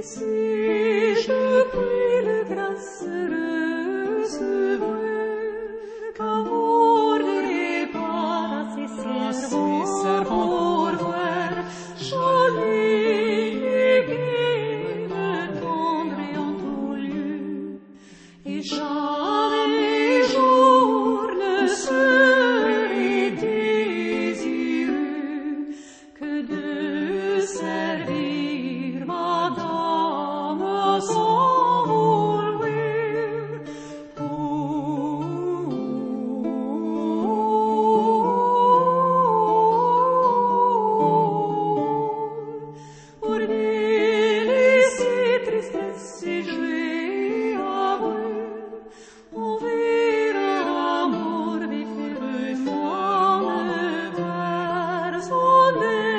si je prie le grâce recevoir, qu'aborderai par à ses servants pour voir, jolie et gaie, tendre et en tout lieu, et jamais jour ne serait désireux que de servir Madame sans vouloir. Pour délaisser tristesse et jouer à voir, envers amour vif et refond, vers son